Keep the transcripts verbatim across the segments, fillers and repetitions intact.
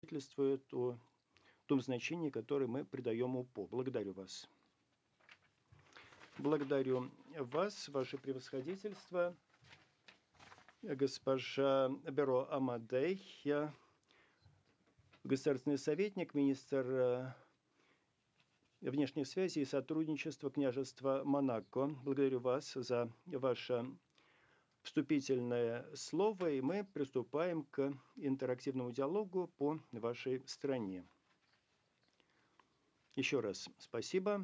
свидетельствует о том значении, которое мы придаем УПО. Благодарю вас. Благодарю вас, ваше превосходительство, госпожа Беро Амадей, государственный советник, министр внешних связей и сотрудничества княжества Монако. Благодарю вас за ваше вступительное слово, и мы приступаем к интерактивному диалогу по вашей стране. Еще раз спасибо.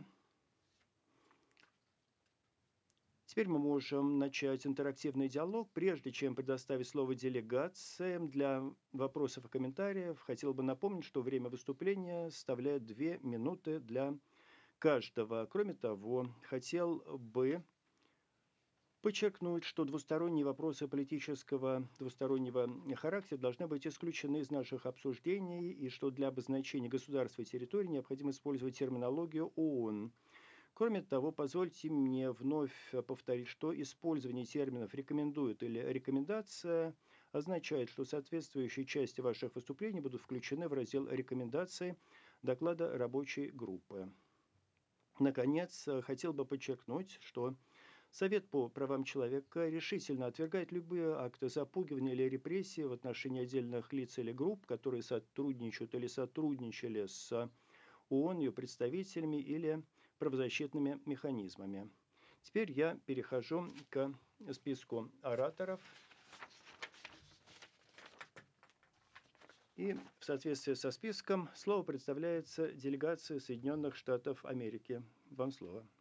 Теперь мы можем начать интерактивный диалог. Прежде чем предоставить слово делегациям для вопросов и комментариев, хотел бы напомнить, что время выступления составляет две минуты для каждого. Кроме того, хотел бы подчеркнуть, что двусторонние вопросы политического двустороннего характера должны быть исключены из наших обсуждений, и что для обозначения государства и территории необходимо использовать терминологию ООН. Кроме того, позвольте мне вновь повторить, что использование терминов «рекомендует» или «рекомендация» означает, что соответствующие части ваших выступлений будут включены в раздел «Рекомендации» доклада рабочей группы. Наконец, хотел бы подчеркнуть, что Совет по правам человека решительно отвергает любые акты запугивания или репрессий в отношении отдельных лиц или групп, которые сотрудничают или сотрудничали с ООН, ее представителями или правозащитными механизмами. Теперь я перехожу к списку ораторов. И в соответствии со списком слово представляется делегации Соединенных Штатов Америки. Вам слово.